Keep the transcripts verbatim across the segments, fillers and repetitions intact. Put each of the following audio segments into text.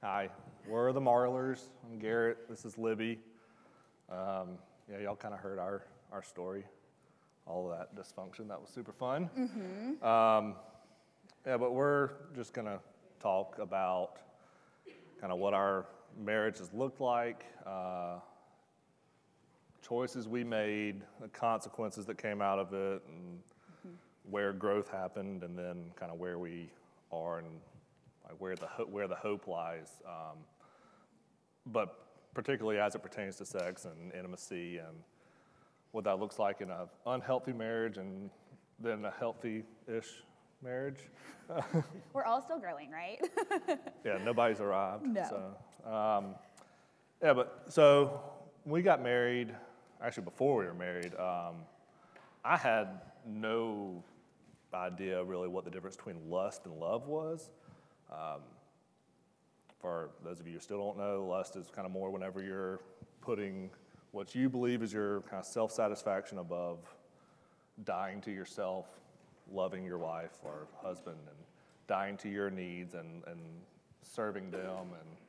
Hi, we're the Marlers. I'm Garrett. This is Libby. Um, yeah, y'all kind of heard our, our story, all of that dysfunction. That was super fun. Mm-hmm. Um, yeah, but we're just going to talk about kind of what our marriages looked like, uh, choices we made, the consequences that came out of it, and mm-hmm. where growth happened, and then kind of where we are and like where the ho- where the hope lies. Um, but particularly as it pertains to sex and intimacy and what that looks like in an unhealthy marriage and then a healthy-ish marriage. We're all still growing, right? Yeah, nobody's arrived. No. So, um, yeah, but so when we got married, actually before we were married, um, I had no idea really what the difference between lust and love was. Um, for those of you who still don't know, lust is kind of more whenever you're putting what you believe is your kind of self-satisfaction above dying to yourself, loving your wife or husband, and dying to your needs and, and serving them.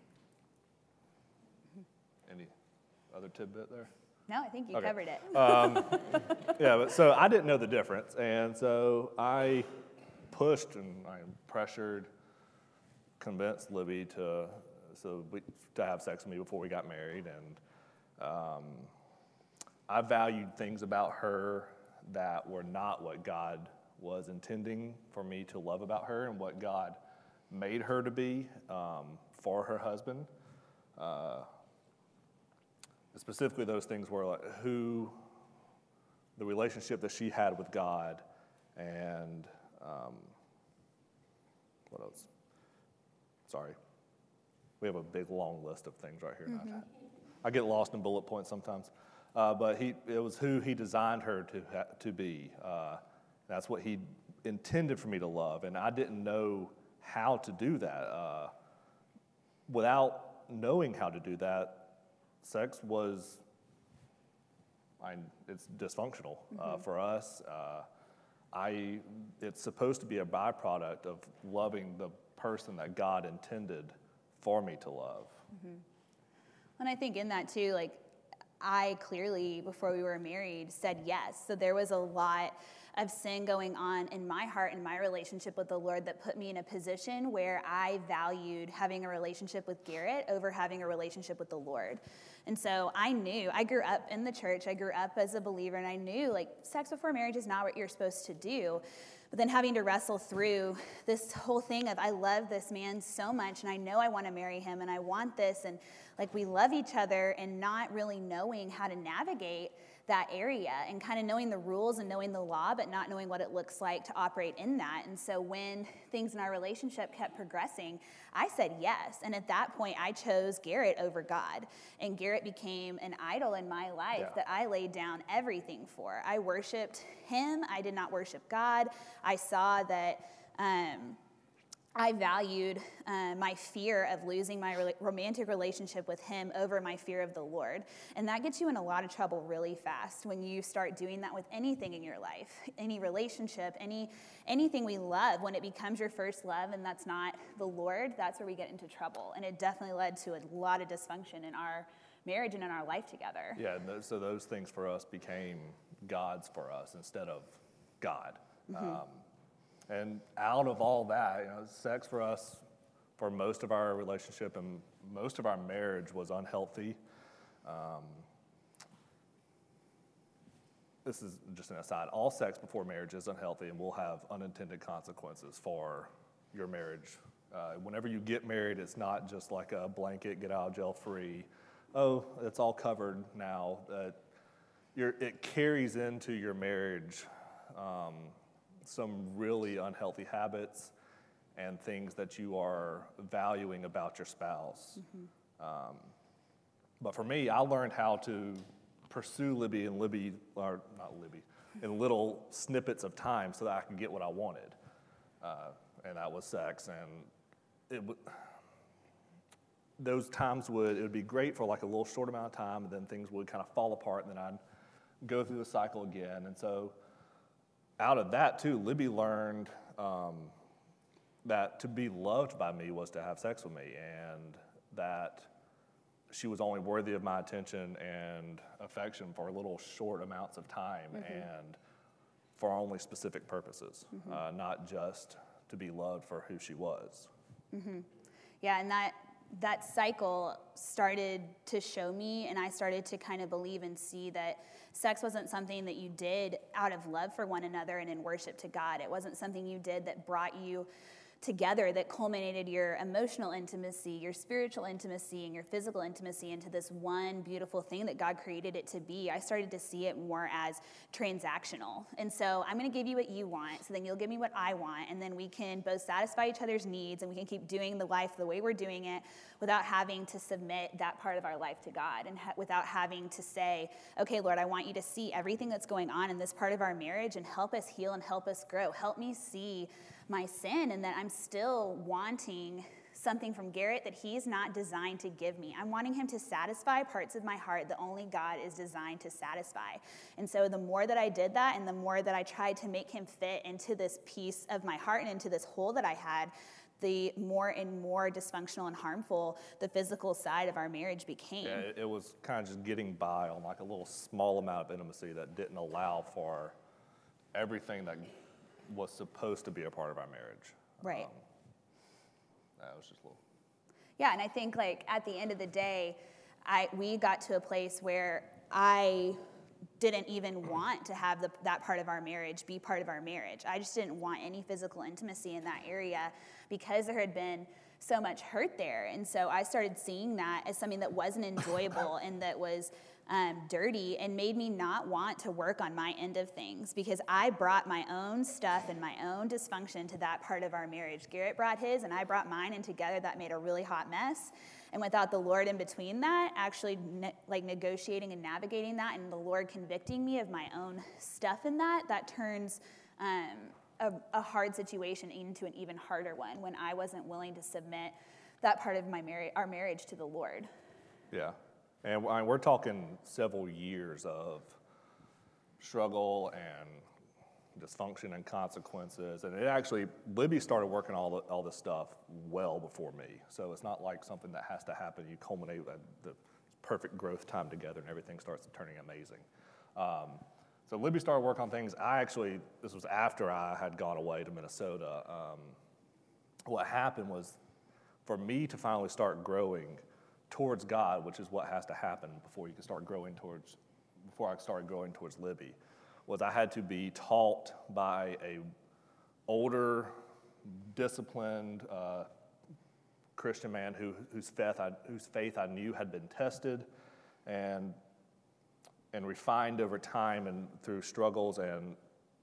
And any other tidbit there? No, I think you Okay. covered it. um, yeah, but so I didn't know the difference, and so I pushed and I pressured, convinced Libby to so we, to have sex with me before we got married, and um, I valued things about her that were not what God was intending for me to love about her and what God made her to be um, for her husband. Uh, specifically, those things were like who, the relationship that she had with God, and um, what else? Sorry. We have a big, long list of things right here. Mm-hmm. I get lost in bullet points sometimes. Uh, but he, it was who he designed her to ha- to be. Uh, that's what he intended for me to love. And I didn't know how to do that. Uh, without knowing how to do that, sex was, I, it's dysfunctional mm-hmm. uh, for us. Uh, I, it's supposed to be a byproduct of loving the person that God intended for me to love. Mm-hmm. And I think in that too, like I clearly, before we were married, said yes. So there was a lot of sin going on in my heart and my relationship with the Lord that put me in a position where I valued having a relationship with Garrett over having a relationship with the Lord. And so I knew, I grew up in the church, I grew up as a believer, and I knew like sex before marriage is not what you're supposed to do. But then having to wrestle through this whole thing of I love this man so much and I know I want to marry him and I want this and like we love each other and not really knowing how to navigate that area and kind of knowing the rules and knowing the law but not knowing what it looks like to operate in that. And so when things in our relationship kept progressing, I said yes. And at that point, I chose Garrett over God. And Garrett became an idol in my life yeah. that I laid down everything for. I worshiped him. I did not worship God. I saw that um, I valued uh, my fear of losing my re- romantic relationship with him over my fear of the Lord. And that gets you in a lot of trouble really fast when you start doing that with anything in your life, any relationship, any anything we love. When it becomes your first love and that's not the Lord, that's where we get into trouble. And it definitely led to a lot of dysfunction in our marriage and in our life together. Yeah, so those things for us became gods for us instead of God. Mm-hmm. Um, And out of all that, you know, sex for us, for most of our relationship and most of our marriage was unhealthy. Um, this is just an aside. All sex before marriage is unhealthy and will have unintended consequences for your marriage. Uh, whenever you get married, it's not just like a blanket, get out of jail free. Oh, it's all covered now. Uh, you're, it carries into your marriage um, some really unhealthy habits and things that you are valuing about your spouse. Mm-hmm. Um, but for me, I learned how to pursue Libby and Libby, or not Libby, in little snippets of time so that I could get what I wanted. Uh, and that was sex. And it w- those times would, it would be great for like a little short amount of time, and then things would kind of fall apart, and then I'd go through the cycle again. And so out of that too, Libby learned um, that to be loved by me was to have sex with me, and that she was only worthy of my attention and affection for little short amounts of time mm-hmm. and for only specific purposes, mm-hmm. uh, not just to be loved for who she was. Mm-hmm. Yeah, and that that cycle started to show me, and I started to kind of believe and see that sex wasn't something that you did out of love for one another and in worship to God. It wasn't something you did that brought you together, that culminated your emotional intimacy, your spiritual intimacy, and your physical intimacy into this one beautiful thing that God created it to be. I started to see it more as transactional. And so I'm going to give you what you want, so then you'll give me what I want, and then we can both satisfy each other's needs, and we can keep doing the life the way we're doing it without having to submit that part of our life to God, and ha- without having to say, okay, Lord, I want you to see everything that's going on in this part of our marriage and help us heal and help us grow. Help me see my sin, and that I'm still wanting something from Garrett that he's not designed to give me. I'm wanting him to satisfy parts of my heart that only God is designed to satisfy. And so the more that I did that, and the more that I tried to make him fit into this piece of my heart and into this hole that I had, the more and more dysfunctional and harmful the physical side of our marriage became. Yeah, it, it was kind of just getting by on like a little small amount of intimacy that didn't allow for everything that was supposed to be a part of our marriage. Right. Um, that was just a little. Yeah, and I think like at the end of the day, I we got to a place where I didn't even want to have the, that part of our marriage be part of our marriage. I just didn't want any physical intimacy in that area because there had been so much hurt there. And so I started seeing that as something that wasn't enjoyable and that was um, dirty, and made me not want to work on my end of things, because I brought my own stuff and my own dysfunction to that part of our marriage. Garrett brought his and I brought mine, and together that made a really hot mess. And without the Lord in between that, actually ne- like negotiating and navigating that, and the Lord convicting me of my own stuff in that, that turns um, a, a hard situation into an even harder one when I wasn't willing to submit that part of my mar- our marriage to the Lord. Yeah. And I mean, we're talking several years of struggle and dysfunction and consequences. And it actually, Libby started working all the, all this stuff well before me. So it's not like something that has to happen. You culminate at the perfect growth time together and everything starts turning amazing. Um, so Libby started working on things. I actually, this was after I had gone away to Minnesota. Um, what happened was, for me to finally start growing towards God, which is what has to happen before you can start growing towards, before I started growing towards Libby, was I had to be taught by a older, disciplined uh, Christian man who, whose faith I, whose faith I knew had been tested and and refined over time and through struggles, and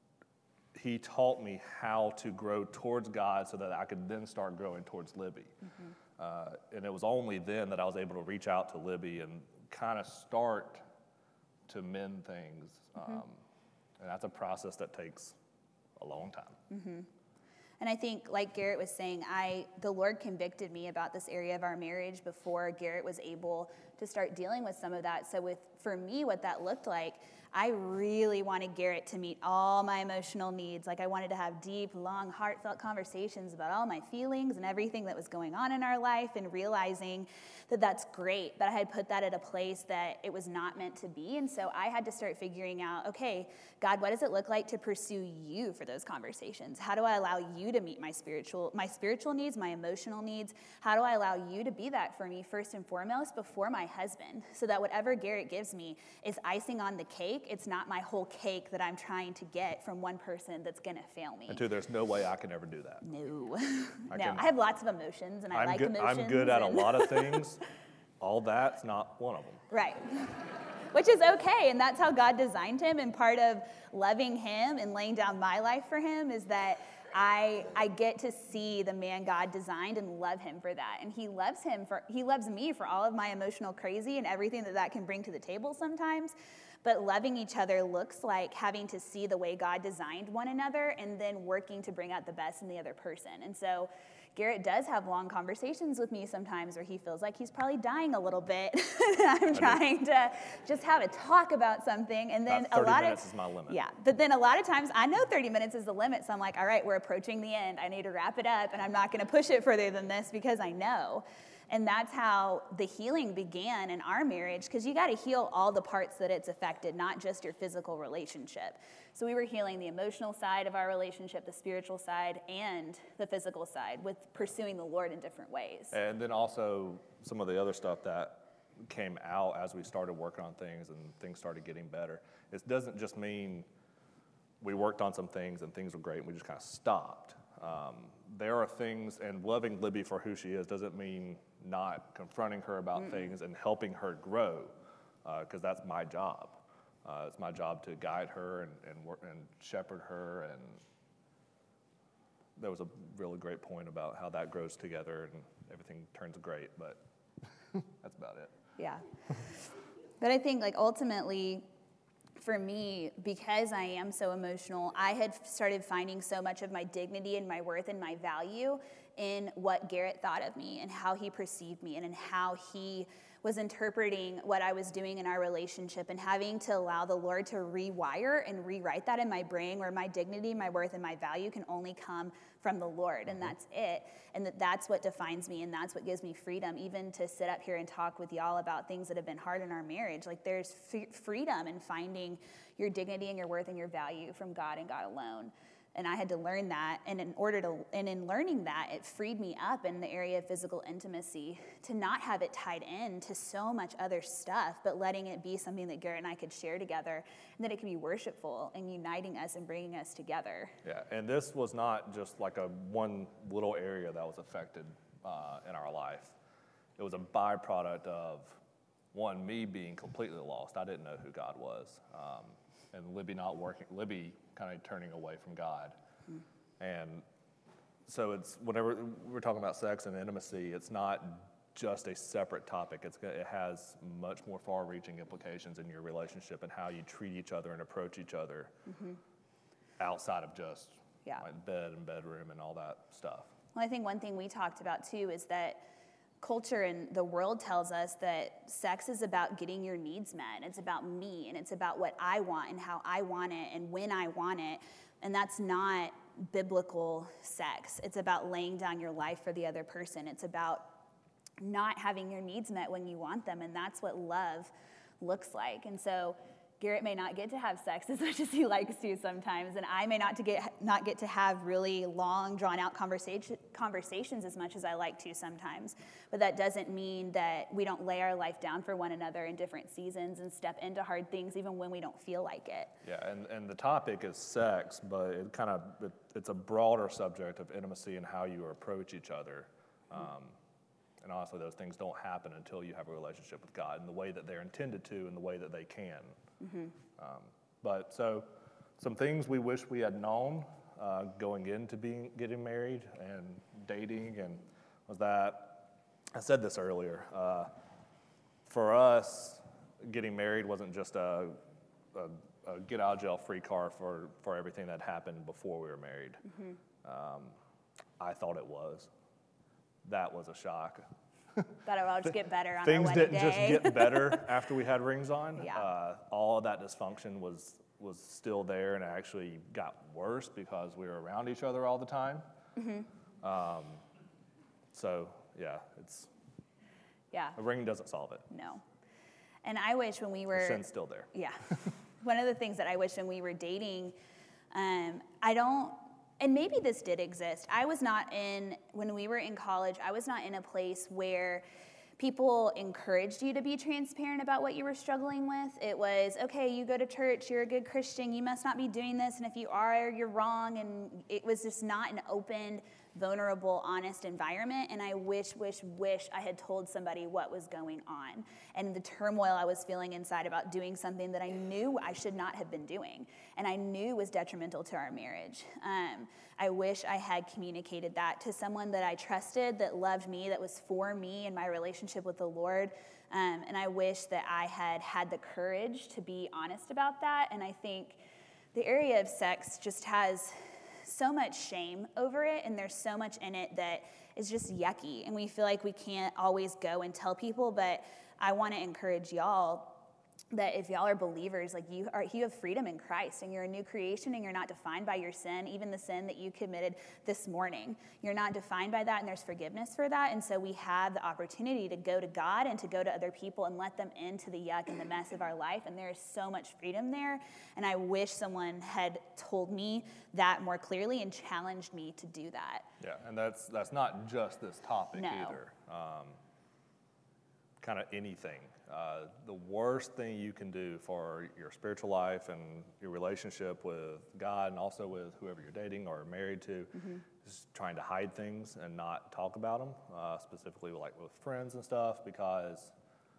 he taught me how to grow towards God so that I could then start growing towards Libby. Mm-hmm. Uh, and it was only then that I was able to reach out to Libby and kind of start to mend things. Mm-hmm. Um, and that's a process that takes a long time. Mm-hmm. And I think, like Garrett was saying, I the Lord convicted me about this area of our marriage before Garrett was able to start dealing with some of that. So with for me, what that looked like, I really wanted Garrett to meet all my emotional needs. Like I wanted to have deep, long, heartfelt conversations about all my feelings and everything that was going on in our life, and realizing that that's great, but I had put that at a place that it was not meant to be. And so I had to start figuring out, okay, God, what does it look like to pursue you for those conversations? How do I allow you to meet my spiritual, my spiritual needs, my emotional needs? How do I allow you to be that for me first and foremost before my husband, so that whatever Garrett gives me is icing on the cake? It's not my whole cake that I'm trying to get from one person that's going to fail me. And two, there's no way I can ever do that. No. I no, can, I have lots of emotions, and I I'm like good, emotions. I'm good at and... a lot of things. All that's not one of them. Right. Which is okay, and that's how God designed him. And part of loving him and laying down my life for him is that I I get to see the man God designed and love him for that. And he loves him for he loves me for all of my emotional crazy and everything that that can bring to the table sometimes. But loving each other looks like having to see the way God designed one another and then working to bring out the best in the other person. And so, Garrett does have long conversations with me sometimes where he feels like he's probably dying a little bit. I'm trying to just have a talk about something. And then About a lot minutes of, is my limit. Yeah, but then a lot of times I know thirty minutes is the limit. So I'm like, all right, we're approaching the end. I need to wrap it up, and I'm not going to push it further than this because I know. And that's how the healing began in our marriage, because you got to heal all the parts that it's affected, not just your physical relationship. So we were healing the emotional side of our relationship, the spiritual side, and the physical side with pursuing the Lord in different ways. And then also some of the other stuff that came out as we started working on things and things started getting better. It doesn't just mean we worked on some things and things were great and we just kind of stopped. Um, there are things, and loving Libby for who she is doesn't mean not confronting her about Mm-mm. things and helping her grow, because uh, that's my job. Uh, it's my job to guide her and and, work, and shepherd her. And there was a really great point about how that grows together and everything turns great, but that's about it. Yeah. But I think, like, ultimately, for me, because I am so emotional, I had started finding so much of my dignity and my worth and my value in what Garrett thought of me and how he perceived me and in how he was interpreting what I was doing in our relationship, and having to allow the Lord to rewire and rewrite that in my brain, where my dignity, my worth, and my value can only come from the Lord, and that's it. And that that's what defines me, and that's what gives me freedom, even to sit up here and talk with y'all about things that have been hard in our marriage. Like, there's f- freedom in finding your dignity and your worth and your value from God and God alone. And I had to learn that, and in order to, and in learning that, it freed me up in the area of physical intimacy to not have it tied in to so much other stuff, but letting it be something that Garrett and I could share together, and that it could be worshipful and uniting us and bringing us together. Yeah, and this was not just like a one little area that was affected uh, in our life. It was a byproduct of, one, me being completely lost. I didn't know who God was. Um, and Libby not working, Libby kind of turning away from God. Mm. And so it's, whenever we're talking about sex and intimacy, it's not just a separate topic. It's, it has much more far-reaching implications in your relationship and how you treat each other and approach each other mm-hmm. outside of just yeah. like bed and bedroom and all that stuff. Well, I think one thing we talked about too is that culture and the world tells us that sex is about getting your needs met. It's about me, and it's about what I want and how I want it and when I want it. And that's not biblical sex. It's about laying down your life for the other person. It's about not having your needs met when you want them, and that's what love looks like. And so Garrett may not get to have sex as much as he likes to sometimes, and I may not to get not get to have really long, drawn-out conversation, conversations as much as I like to sometimes. But that doesn't mean that we don't lay our life down for one another in different seasons and step into hard things even when we don't feel like it. Yeah, and, and the topic is sex, but it kind of it, it's a broader subject of intimacy and how you approach each other. Um, and honestly, those things don't happen until you have a relationship with God in the way that they're intended to and the way that they can. Mm-hmm. Um, but so some things we wish we had known uh, going into being getting married and dating, and was that, I said this earlier, uh, for us, getting married wasn't just a, a, a get out of jail free card for, for everything that happened before we were married. Mm-hmm. Um, I thought it was. That was a shock. That it will just get better on Things our wedding didn't day. just get better after we had rings on. Yeah. Uh, all of that dysfunction was was still there, and it actually got worse because we were around each other all the time. Mm-hmm. Um, so yeah, it's yeah. a ring doesn't solve it. No. And I wish when we were the sin's still there. Yeah. One of the things that I wish when we were dating, um, I don't. And maybe this did exist. I was not in, when we were in college, I was not in a place where people encouraged you to be transparent about what you were struggling with. It was, okay, you go to church, you're a good Christian, you must not be doing this, and if you are, you're wrong. And it was just not an open, vulnerable, honest environment. And I wish, wish, wish I had told somebody what was going on and the turmoil I was feeling inside about doing something that I knew I should not have been doing and I knew was detrimental to our marriage. Um, I wish I had communicated that to someone that I trusted, that loved me, that was for me in my relationship with the Lord. Um, and I wish that I had had the courage to be honest about that. And I think the area of sex just has so much shame over it, and there's so much in it that is just yucky. And we feel like we can't always go and tell people, but I want to encourage y'all that if y'all are believers, like you are, you have freedom in Christ, and you're a new creation, and you're not defined by your sin, even the sin that you committed this morning. You're not defined by that, and there's forgiveness for that. And so we have the opportunity to go to God and to go to other people and let them into the yuck and the mess of our life. And there is so much freedom there. And I wish someone had told me that more clearly and challenged me to do that. Yeah, and that's that's not just this topic No. either. Um, kind of anything. Uh, the worst thing you can do for your spiritual life and your relationship with God, and also with whoever you're dating or married to, mm-hmm. is trying to hide things and not talk about them, uh, specifically like with friends and stuff, because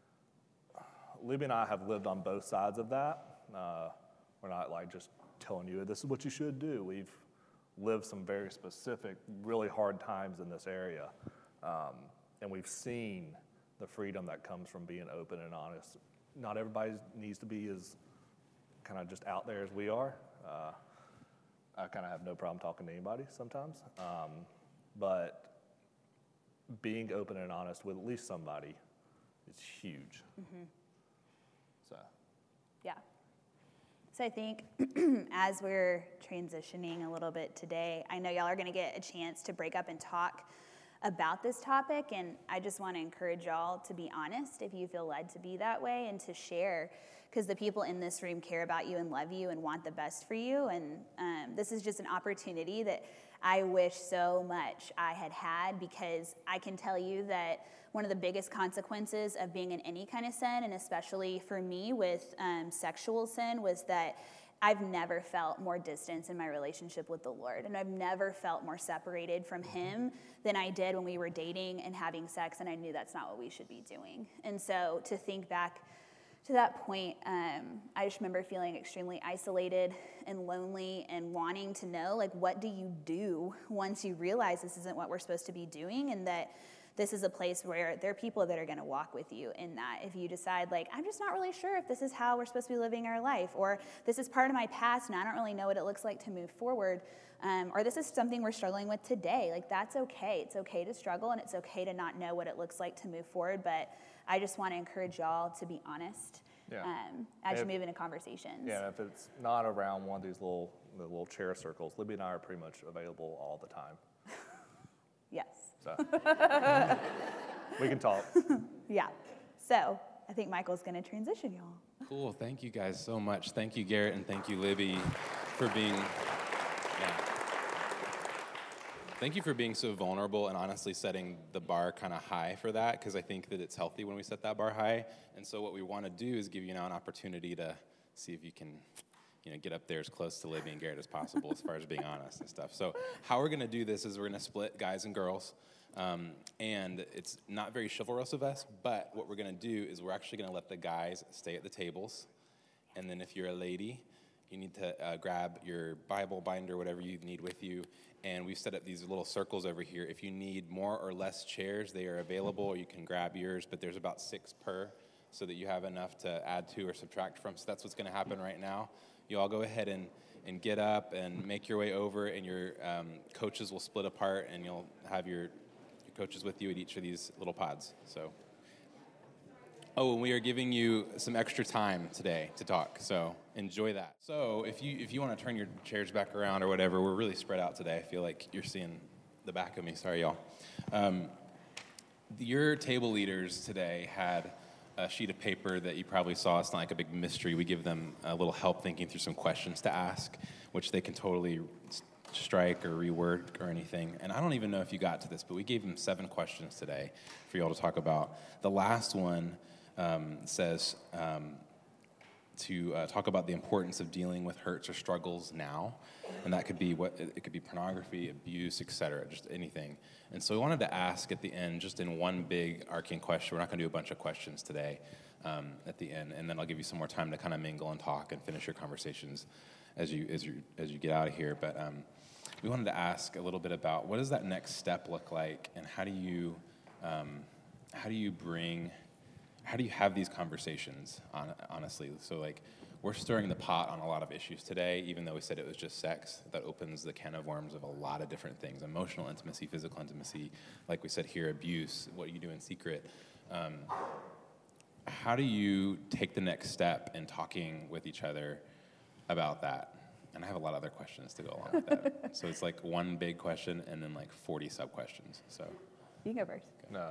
Libby and I have lived on both sides of that. Uh, we're not like just telling you this is what you should do. We've lived some very specific, really hard times in this area, um, and we've seen the freedom that comes from being open and honest. Not everybody needs to be as kind of just out there as we are. Uh, I kind of have no problem talking to anybody sometimes, um, but being open and honest with at least somebody is huge. Mm-hmm. So, yeah. So I think as we're transitioning a little bit today, I know y'all are going to get a chance to break up and talk about this topic, and I just want to encourage y'all to be honest if you feel led to be that way, and to share, because the people in this room care about you and love you and want the best for you. And um, this is just an opportunity that I wish so much I had had, because I can tell you that one of the biggest consequences of being in any kind of sin, and especially for me with um, sexual sin, was that I've never felt more distance in my relationship with the Lord, and I've never felt more separated from Him than I did when we were dating and having sex, and I knew that's not what we should be doing. And so to think back to that point, um, I just remember feeling extremely isolated and lonely and wanting to know, like, what do you do once you realize this isn't what we're supposed to be doing, and that this is a place where there are people that are going to walk with you in that. If you decide, like, I'm just not really sure if this is how we're supposed to be living our life, or this is part of my past and I don't really know what it looks like to move forward, um, or this is something we're struggling with today, like, that's okay. It's okay to struggle, and it's okay to not know what it looks like to move forward, but I just want to encourage y'all to be honest yeah. um, as if, you move into conversations. Yeah, if it's not around one of these little the little chair circles, Libby and I are pretty much available all the time. Yes. So we can talk. Yeah. So I think Michael's going to transition y'all. Cool. Thank you guys so much. Thank you, Garrett, and thank you, Libby, for being. Yeah. Thank you for being so vulnerable and honestly setting the bar kind of high for that, because I think that it's healthy when we set that bar high. And so what we want to do is give you now an opportunity to see if you can, you know, get up there as close to Libby and Garrett as possible as far as being honest and stuff. So how we're going to do this is we're going to split guys and girls. Um, and it's not very chivalrous of us, but what we're going to do is we're actually going to let the guys stay at the tables. And then if you're a lady, you need to uh, grab your Bible binder, whatever you need with you. And we've set up these little circles over here. If you need more or less chairs, they are available, or you can grab yours, but there's about six per, so that you have enough to add to or subtract from. So that's what's going to happen right now. You all go ahead and, and get up and make your way over, and your um, coaches will split apart, and you'll have your coaches with you at each of these little pods. So, oh, and we are giving you some extra time today to talk, so enjoy that. So if you if you want to turn your chairs back around or whatever, we're really spread out today. I feel like you're seeing the back of me. Sorry, y'all. Um, your table leaders today had a sheet of paper that you probably saw. It's not like a big mystery. We give them a little help thinking through some questions to ask, which they can totally strike or reword or anything. And I don't even know if you got to this, but we gave them seven questions today for y'all to talk about. The last one um, says um, to uh, talk about the importance of dealing with hurts or struggles now. And that could be what it could be pornography, abuse, et cetera, just anything. And so we wanted to ask at the end, just in one big arcane question. We're not going to do a bunch of questions today um, at the end, and then I'll give you some more time to kind of mingle and talk and finish your conversations as you as you as you get out of here. But um, we wanted to ask a little bit about what does that next step look like, and how do you um, how do you bring how do you have these conversations, honestly? So like, we're stirring the pot on a lot of issues today, even though we said it was just sex. That opens the can of worms of a lot of different things: emotional intimacy, physical intimacy, like we said here, abuse, what you do in secret. Um, how do you take the next step in talking with each other about that? And I have a lot of other questions to go along with that. So it's like one big question and then like forty sub-questions. So You go first. No.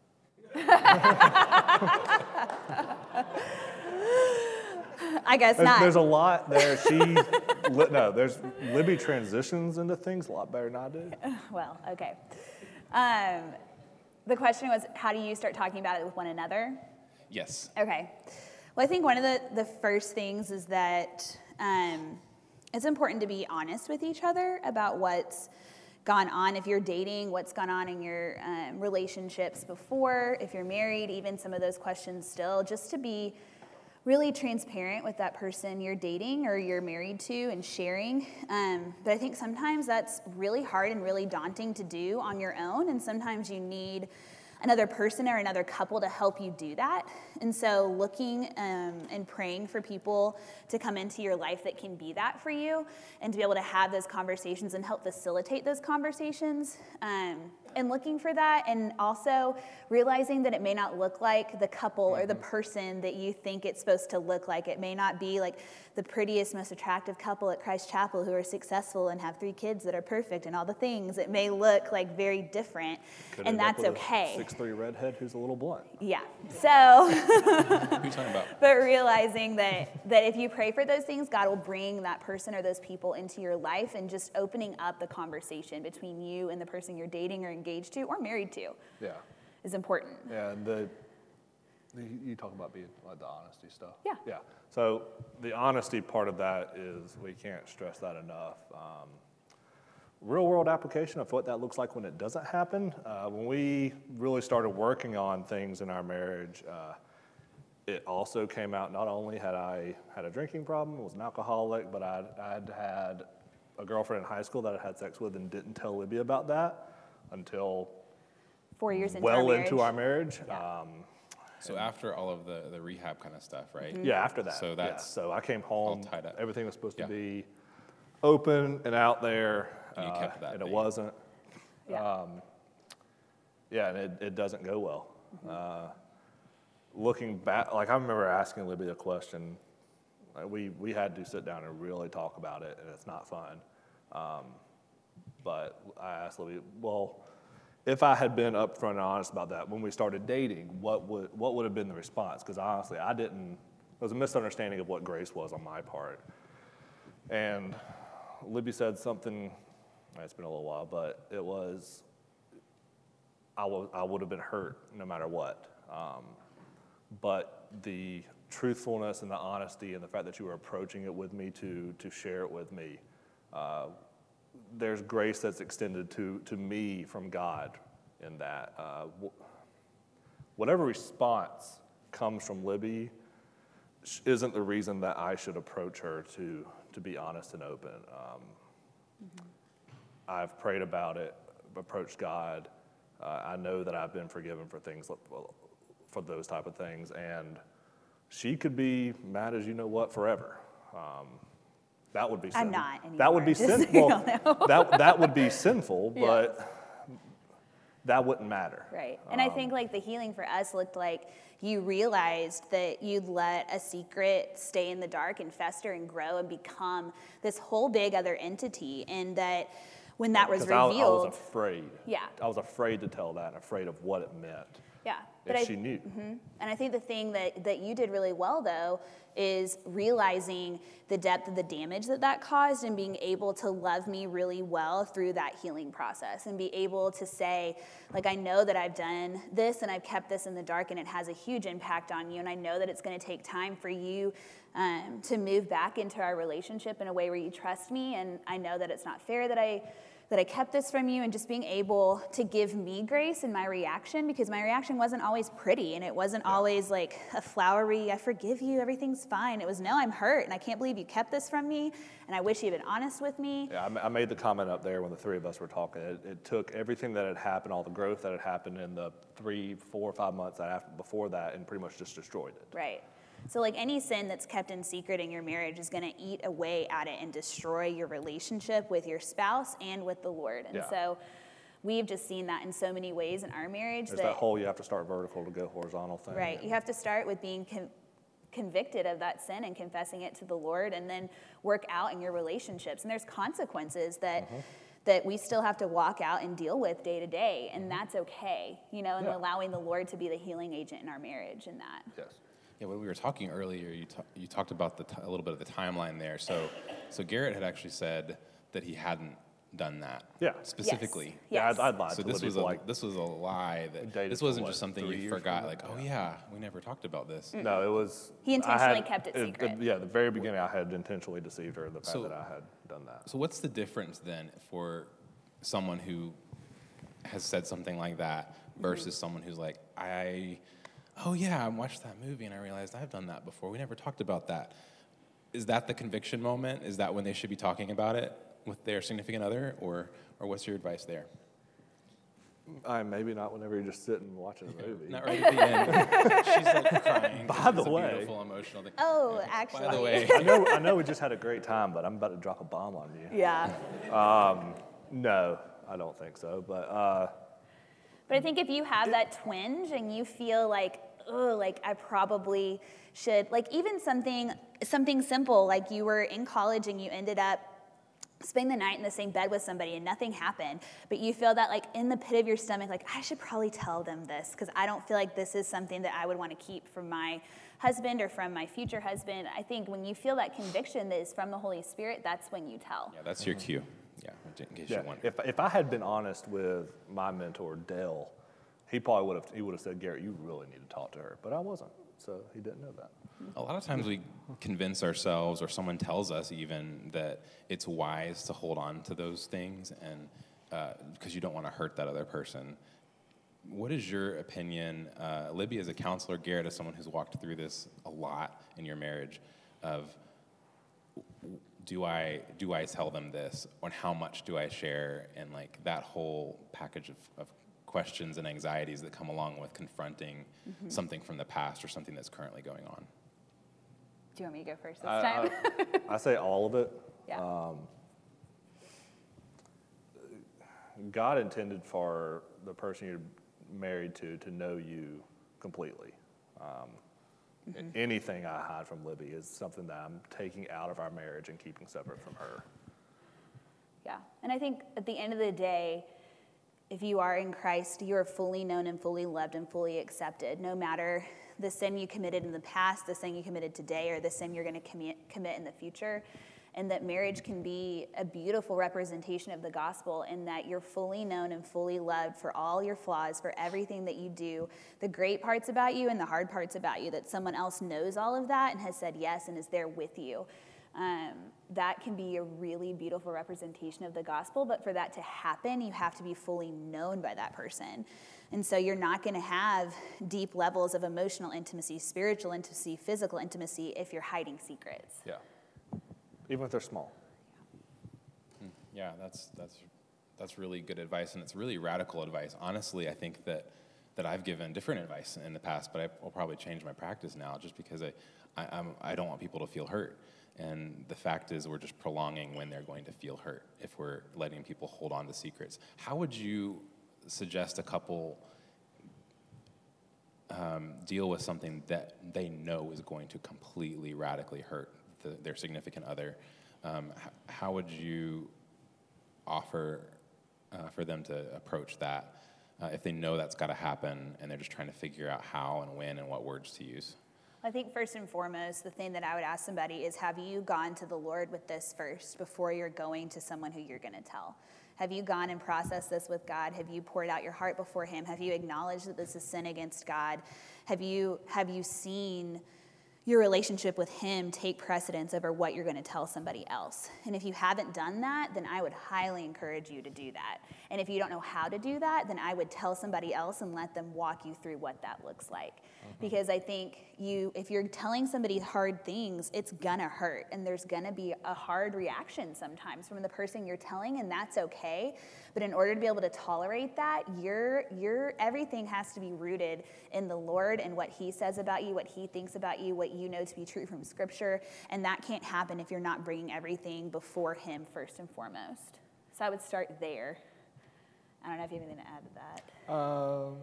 I guess There's, not. there's a lot there. She, li- no, there's, Libby transitions into things a lot better than I do. Well, okay. Um, the question was, how do you start talking about it with one another? yes. Okay. Well, I think one of the, the first things is that um, it's important to be honest with each other about what's gone on. If you're dating, what's gone on in your um, relationships before, if you're married, even some of those questions still, just to be really transparent with that person you're dating or you're married to and sharing. Um, but I think sometimes that's really hard and really daunting to do on your own, and sometimes you need another person or another couple to help you do that. And so looking um, and praying for people to come into your life that can be that for you and to be able to have those conversations and help facilitate those conversations. Um, and looking for that, and also realizing that it may not look like the couple or the person that you think it's supposed to look like. It may not be like the prettiest, most attractive couple at Christ Chapel who are successful and have three kids that are perfect and all the things. It may look like very different, Could and end up that's with a okay. six three redhead who's a little blunt. Yeah. So, Who are you talking about? but realizing that that if you pray for those things, God will bring that person or those people into your life, and just opening up the conversation between you and the person you're dating or engaged to or married to Yeah. is important. Yeah, and the, the you talk about being like the honesty stuff. Yeah. Yeah. So the honesty part of that is, we can't stress that enough. Um, real world application of what that looks like when it doesn't happen. Uh, when we really started working on things in our marriage, uh, it also came out, not only had I had a drinking problem, was an alcoholic, but I'd, I'd had a girlfriend in high school that I had sex with and didn't tell Libby about that until Four years into well our marriage. into our marriage. Yeah. Um, So after all of the, the rehab kind of stuff, right? Mm-hmm. Yeah, after that. So yeah. that's So I came home, tied up. everything was supposed Yeah. to be open and out there, And you uh, kept that and it thing. wasn't. Yeah. Yeah, and it, it doesn't go well. Mm-hmm. Uh, looking back, like I remember asking Libby a question. Like we, we had to sit down and really talk about it, and it's not fun. Um, but I asked Libby, well, if I had been upfront and honest about that when we started dating, what would what would have been the response? Because honestly, I didn't. It was a misunderstanding of what grace was on my part. And Libby said something. It's been a little while, but it was, I was I would have been hurt no matter what. Um, but the truthfulness and the honesty and the fact that you were approaching it with me to to share it with me. Uh, There's grace that's extended to, to me from God in that. Uh, wh- whatever response comes from Libby sh- isn't the reason that I should approach her to, to be honest and open. Um, mm-hmm. I've prayed about it, approached God. Uh, I know that I've been forgiven for things, like- well, for those type of things, and she could be mad as you know what forever. Um, That would be I'm sin- not anymore, That would be just so sinful. you know. that that would be sinful, Yeah. but that wouldn't matter. Right. And I think like the healing for us looked like you realized that you'd let a secret stay in the dark and fester and grow and become this whole big other entity. And that when that was 'Cause I, revealed. I was afraid. Yeah. I was afraid to tell that and afraid of what it meant Yeah. if I, she knew. And I think the thing that, that you did really well, though, is realizing the depth of the damage that that caused and being able to love me really well through that healing process and be able to say, like, I know that I've done this and I've kept this in the dark and it has a huge impact on you, and I know that it's going to take time for you um, to move back into our relationship in a way where you trust me, and I know that it's not fair that I that I kept this from you, and just being able to give me grace in my reaction, because my reaction wasn't always pretty, and it wasn't Yeah. always like a flowery, I forgive you, everything's fine. It was, no, I'm hurt, and I can't believe you kept this from me, and I wish you'd been honest with me. Yeah, I ma- I made the comment up there when the three of us were talking. It, it took everything that had happened, all the growth that had happened in the three, four, five months that after, before that, and pretty much just destroyed it. Right. So like any sin that's kept in secret in your marriage is going to eat away at it and destroy your relationship with your spouse and with the Lord. And Yeah. so we've just seen that in so many ways in our marriage. There's that whole you have to start vertical to go horizontal thing. Right. You have to start with being con- convicted of that sin and confessing it to the Lord, and then work out in your relationships. And there's consequences that Mm-hmm. that we still have to walk out and deal with day to day, and that's okay, you know, and Yeah. allowing the Lord to be the healing agent in our marriage in that. Yes. Yeah, when we were talking earlier, you, ta- you talked about the t- a little bit of the timeline there. So, so Garrett had actually said that he hadn't done that. Yeah. Specifically. Yeah, Yes. I'd, I'd lied So to this Libby was for a like, this was a lie We that dated this for wasn't what, just something three you years forgot. from Like, now? oh yeah, we never talked about this. no, it was. He I intentionally had- kept it the- secret. yeah, the very beginning, I had intentionally deceived her, the fact So- that I had done that. So what's the difference then for someone who has said something like that versus someone who's like, I, oh yeah, I watched that movie and I realized I've done that before. We never talked about that. Is that the conviction moment? Is that when they should be talking about it with their significant other, or or what's your advice there? I maybe not whenever you're just sitting and watching a movie. Not right at the end. She's like crying. 'cause By it's the a way- beautiful emotional thing. Oh, Yeah. actually. By the way, I know, I know we just had a great time, but I'm about to drop a bomb on you. Yeah. No, I don't think so. But uh, But I think if you have that twinge and you feel like, oh, like I probably should, like even something something simple, like you were in college and you ended up spending the night in the same bed with somebody and nothing happened, but you feel that like in the pit of your stomach, like I should probably tell them this because I don't feel like this is something that I would want to keep from my husband or from my future husband. I think when you feel that conviction that is from the Holy Spirit, that's when you tell. yeah, that's your cue. Yeah, in case yeah, you wonder. if if I had been honest with my mentor Dale, he probably would have he would have said, Garrett, you really need to talk to her. But I wasn't, so he didn't know that. A lot of times we convince ourselves, or someone tells us even, that it's wise to hold on to those things, and because you don't want to hurt that other person. What is your opinion, uh, Libby as a counselor, Garrett as someone who's walked through this a lot in your marriage, of do I do I tell them this, or how much do I share, and like that whole package of, of questions and anxieties that come along with confronting Mm-hmm. something from the past or something that's currently going on? Do you want me to go first this I, time? I, I say all of it. yeah. God intended for the person you're married to to know you completely. Um, Anything I hide from Libby is something that I'm taking out of our marriage and keeping separate from her. Yeah. And I think at the end of the day, if you are in Christ, you are fully known and fully loved and fully accepted, no matter the sin you committed in the past, the sin you committed today, or the sin you're going to commit, commit in the future. And that marriage can be a beautiful representation of the gospel, in that you're fully known and fully loved for all your flaws, for everything that you do, the great parts about you and the hard parts about you, that someone else knows all of that and has said yes and is there with you. Um, that can be a really beautiful representation of the gospel, but for that to happen, you have to be fully known by that person. And so you're not going to have deep levels of emotional intimacy, spiritual intimacy, physical intimacy if you're hiding secrets. Yeah. Even if they're small. Yeah, that's that's that's really good advice, and it's really radical advice. Honestly, I think that that I've given different advice in the past, but I will probably change my practice now, just because I I, I'm, I don't want people to feel hurt. And the fact is, we're just prolonging when they're going to feel hurt if we're letting people hold on to secrets. How would you suggest a couple um, deal with something that they know is going to completely radically hurt the, their significant other? Um, h- how would you offer uh, for them to approach that uh, if they know that's got to happen and they're just trying to figure out how and when and what words to use? I think first and foremost, the thing that I would ask somebody is, have you gone to the Lord with this first before you're going to someone who you're going to tell? Have you gone and processed this with God? Have you poured out your heart before him? Have you acknowledged that this is sin against God? Have you, have you seen your relationship with him take precedence over what you're going to tell somebody else? And if you haven't done that, then I would highly encourage you to do that. And if you don't know how to do that, then I would tell somebody else and let them walk you through what that looks like. Mm-hmm. Because I think you, if you're telling somebody hard things, it's gonna hurt, and there's gonna be a hard reaction sometimes from the person you're telling, and that's okay. But in order to be able to tolerate that, your your everything has to be rooted in the Lord and what He says about you, what He thinks about you, what you know to be true from Scripture, and that can't happen if you're not bringing everything before Him first and foremost. So I would start there. I don't know if you have anything to add to that. Um,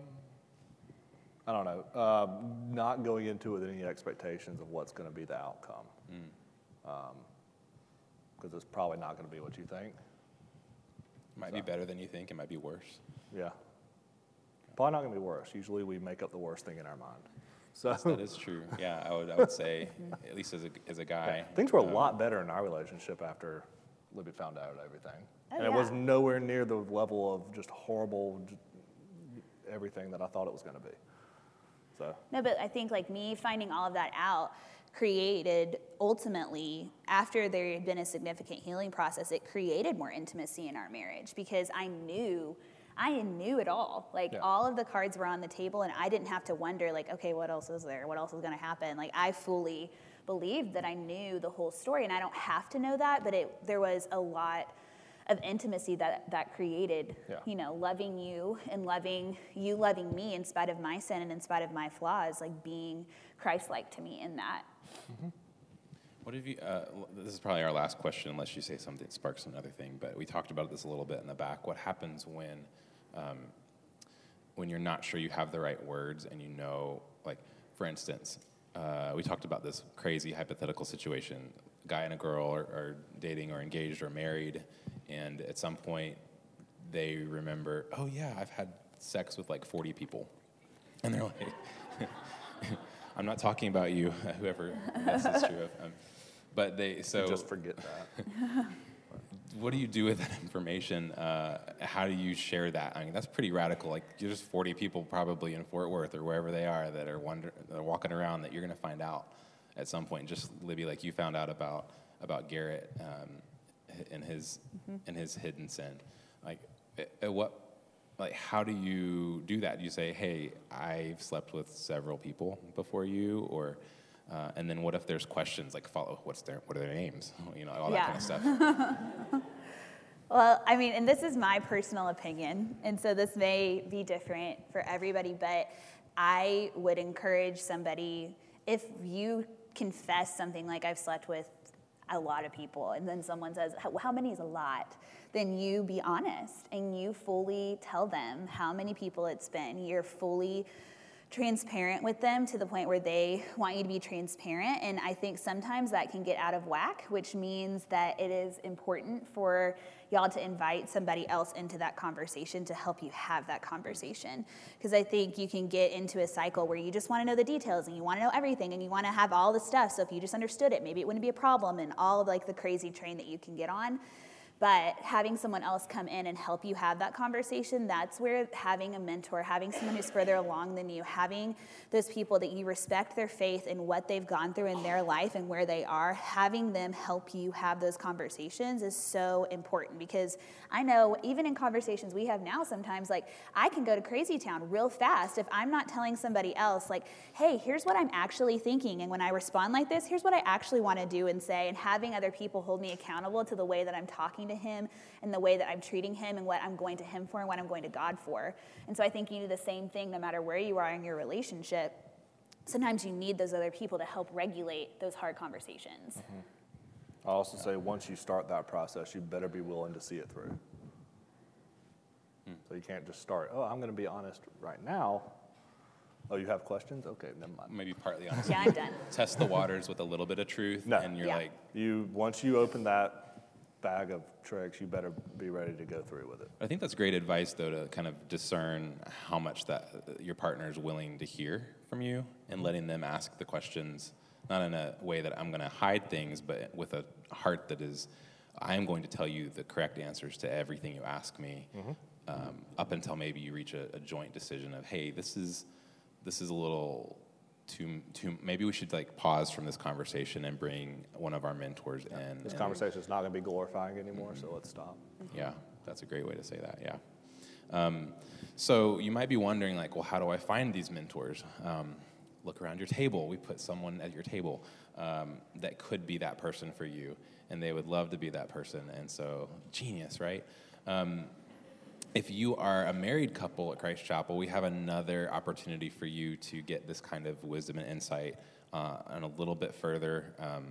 I don't know. Um, not going into it with any expectations of what's going to be the outcome. Because mm. um, it's probably not going to be what you think. Might so. be better than you think. It might be worse. Yeah. Probably not going to be worse. Usually we make up the worst thing in our mind. So yes, that is true. Yeah, I would I would say, at least as a, as a guy. Yeah. Things were a um, lot better in our relationship after Libby found out everything. Oh, and yeah. it was nowhere near the level of just horrible just everything that I thought it was going to be. So. No, but I think like me finding all of that out created ultimately, after there had been a significant healing process, it created more intimacy in our marriage because I knew, I knew it all. Like yeah. all of the cards were on the table and I didn't have to wonder like, okay, what else is there? What else is going to happen? Like I fully believed that I knew the whole story, and I don't have to know that, but it, there was a lot of intimacy that that created, yeah. you know, loving you and loving you, loving me in spite of my sin and in spite of my flaws, like being Christ-like to me in that. Mm-hmm. What have you, uh, this is probably our last question, unless you say something that sparks another thing, but we talked about this a little bit in the back. What happens when, um, when you're not sure you have the right words and you know, like, for instance, uh, we talked about this crazy hypothetical situation. A guy and a girl are, are dating or engaged or married, and at some point they remember, oh yeah, I've had sex with like forty people. And they're like, I'm not talking about you, whoever this is true of. Um, but they, so. Just forget that. What do you do with that information? Uh, how do you share that? I mean, that's pretty radical. Like, there's forty people probably in Fort Worth or wherever they are that are, wonder, that are walking around that you're going to find out at some point. Just, Libby, like you found out about about Garrett um, and his mm-hmm. and his hidden sin. Like, at what, like, how do you do that? Do you say, "Hey, I've slept with several people before you," or Uh, and then what if there's questions like follow, what's their, what are their names? You know, all yeah. that kind of stuff. Well, I mean, and this is my personal opinion, and so this may be different for everybody, but I would encourage somebody, if you confess something like I've slept with a lot of people, and then someone says, how, how many is a lot? Then you be honest, and you fully tell them how many people it's been. You're fully transparent with them to the point where they want you to be transparent. And I think sometimes that can get out of whack, which means that it is important for y'all to invite somebody else into that conversation to help you have that conversation. Because I think you can get into a cycle where you just want to know the details and you want to know everything and you want to have all the stuff. So if you just understood it, maybe it wouldn't be a problem, and all of like the crazy train that you can get on. But having someone else come in and help you have that conversation, that's where having a mentor, having someone who's further along than you, having those people that you respect their faith and what they've gone through in their life and where they are, having them help you have those conversations is so important. Because I know even in conversations we have now sometimes, like I can go to crazy town real fast if I'm not telling somebody else, like, hey, here's what I'm actually thinking. And when I respond like this, here's what I actually want to do and say, and having other people hold me accountable to the way that I'm talking to him and the way that I'm treating him and what I'm going to him for and what I'm going to God for. And so I think you do the same thing no matter where you are in your relationship. Sometimes you need those other people to help regulate those hard conversations. Mm-hmm. I also say once you start that process, you better be willing to see it through. Hmm. So you can't just start, oh, I'm going to be honest right now. Oh, you have questions? Okay, never mind. Maybe partly honest. Yeah, I'm done. Test the waters with a little bit of truth, no. and you're yeah. like... you Once you open that bag of tricks, you better be ready to go through with it. I think that's great advice, though, to kind of discern how much that your partner is willing to hear from you and letting them ask the questions, not in a way that I'm going to hide things, but with a heart that is, I am going to tell you the correct answers to everything you ask me, mm-hmm. um, up until maybe you reach a, a joint decision of, hey, this is this is a little too, too, maybe we should like pause from this conversation and bring one of our mentors yeah. in. This and, conversation is not going to be glorifying anymore, mm-hmm. so let's stop. Yeah, that's a great way to say that, yeah. Um, so you might be wondering, like, well, how do I find these mentors? Um, look around your table. We put someone at your table um, that could be that person for you, and they would love to be that person. And so, genius, right? Um, if you are a married couple at Christ Chapel, we have another opportunity for you to get this kind of wisdom and insight uh, and a little bit further. Um,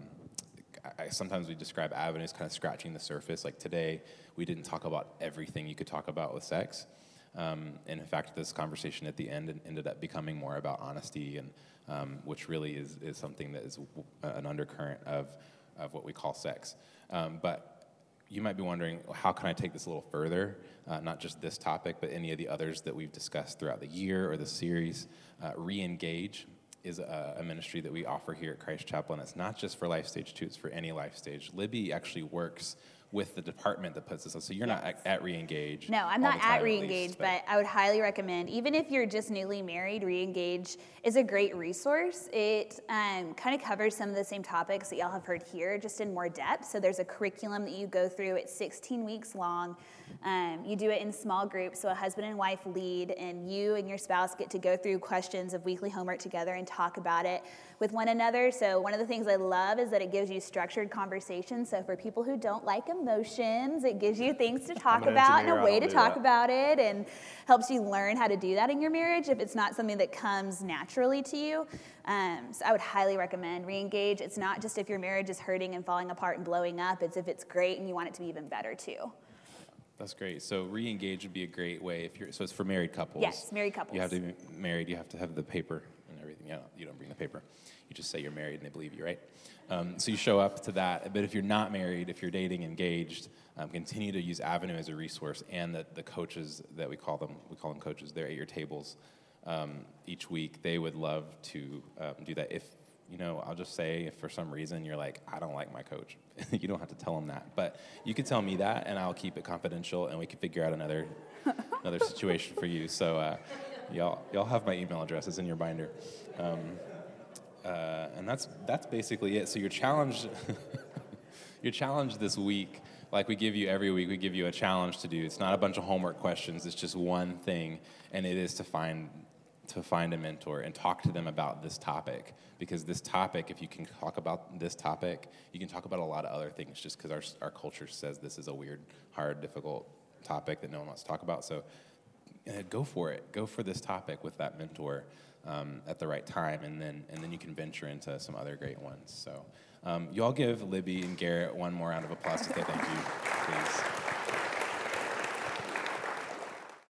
I, sometimes we describe avenues kind of scratching the surface. Like today, we didn't talk about everything you could talk about with sex. Um, and in fact, this conversation at the end ended up becoming more about honesty, and um, which really is, is something that is an undercurrent of, of what we call sex. Um, but you might be wondering, how can I take this a little further? Uh, not just this topic, but any of the others that we've discussed throughout the year or the series. Uh, Re-engage is a, a ministry that we offer here at Christ Chapel, and it's not just for Life Stage two, it's for any life stage. Libby actually works with the department that puts this on. So you're Yes. not at, at Re-engage. No, I'm all not the time, at Re-engage, least, but I would highly recommend, even if you're just newly married, Re-engage is a great resource. It um, kind of covers some of the same topics that y'all have heard here, just in more depth. So there's a curriculum that you go through. It's sixteen weeks long. Um, you do it in small groups, so a husband and wife lead, and you and your spouse get to go through questions of weekly homework together and talk about it with one another. So one of the things I love is that it gives you structured conversations. So for people who don't like emotions, it gives you things to talk I'm an about and engineer, a I way don't to do talk that. about it, and helps you learn how to do that in your marriage if it's not something that comes naturally to you. Um, so I would highly recommend Re-engage. It's not just if your marriage is hurting and falling apart and blowing up. It's if it's great and you want it to be even better too. That's great. So Re-engage would be a great way if you're. So it's for married couples. Yes, married couples. You have to be married. You have to have the paper and everything. You don't, you don't bring the paper. You just say you're married and they believe you, right? Um, so you show up to that. But if you're not married, if you're dating, engaged, um, continue to use Avenue as a resource, and the, the coaches that we call them, we call them coaches. They're at your tables um, each week. They would love to um, do that. If you know, I'll just say if for some reason you're like, I don't like my coach, you don't have to tell them that. But you can tell me that, and I'll keep it confidential, and we can figure out another another situation for you. So uh, y'all y'all have my email address. It's in your binder. Um, uh, and that's that's basically it. So your challenge, your challenge this week, like we give you every week, we give you a challenge to do. It's not a bunch of homework questions. It's just one thing, and it is to find to find a mentor and talk to them about this topic. Because this topic, if you can talk about this topic, you can talk about a lot of other things, just because our our culture says this is a weird, hard, difficult topic that no one wants to talk about. So uh, go for it. Go for this topic with that mentor um, at the right time, and then and then you can venture into some other great ones. So um, you all give Libby and Garrett one more round of applause to say thank you, please.